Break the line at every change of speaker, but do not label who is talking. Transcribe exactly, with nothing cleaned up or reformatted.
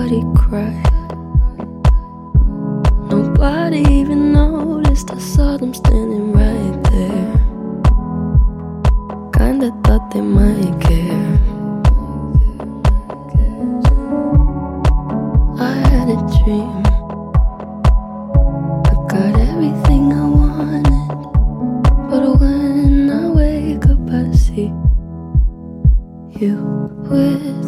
nobody cried. Nobody even noticed. I saw them standing right there. Kinda thought they might care. I had a dream. I got everything I wanted, but when I wake up I see you with